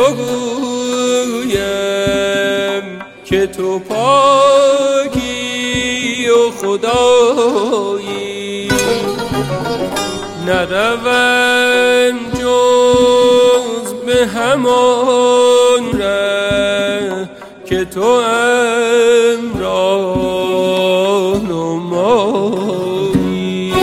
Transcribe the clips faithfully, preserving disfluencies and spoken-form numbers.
تو گویم که تو پاکی و خدایی، نروم جز به همان ره که تو ام راهنمایی.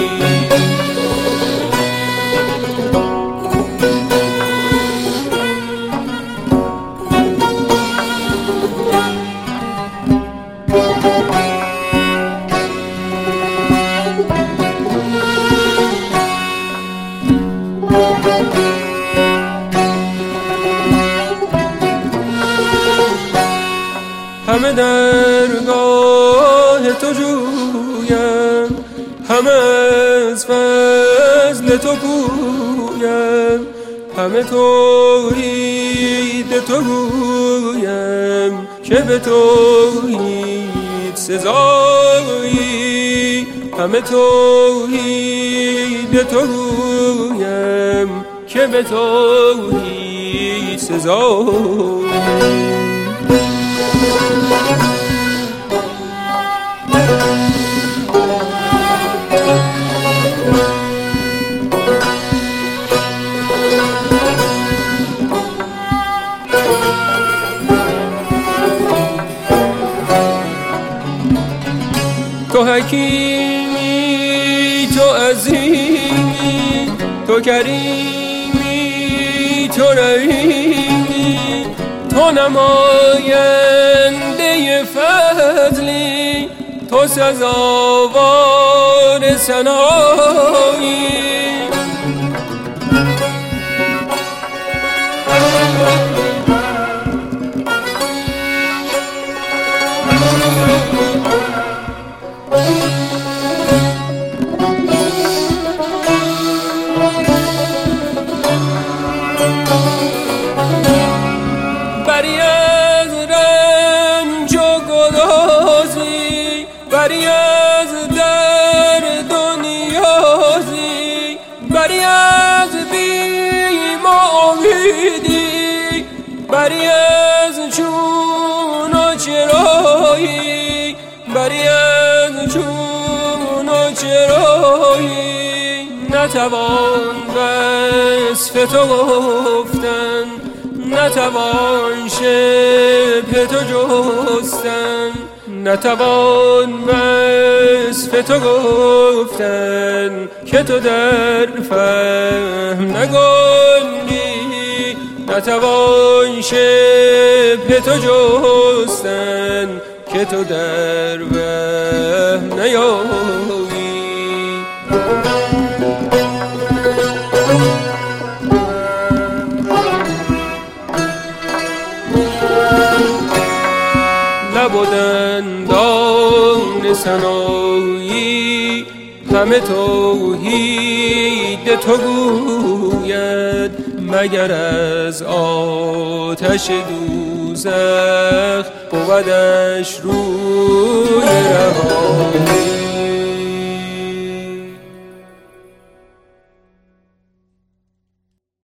همه درگاه تو جویم، همه از فضل تو گویم، همه توحید تو گویم که به توحید سزایی، همه توحید تو گویم که به توحید سزایی. تو حکیمی، تو عظیمی، تو کریمی، تو رحیمی، تو نماینده فضلی، تو سزاوار ثنایی. بری از رنج و گدازی، بری از درد و نیازی، بری از بیم و امیدی، بری از چون و چرایی، بری از چون و چرایی. نتوان وصف تو گفتن، نتوان شبه تو جستن، نتوان وصف تو گفتن که تو در فهم نگنجی، نتوان شبه تو جستن که تو در وهم نیایی. لب و دندان ثنایی همه توحید تو گوید، مگر از آتش دوزخ بودش روی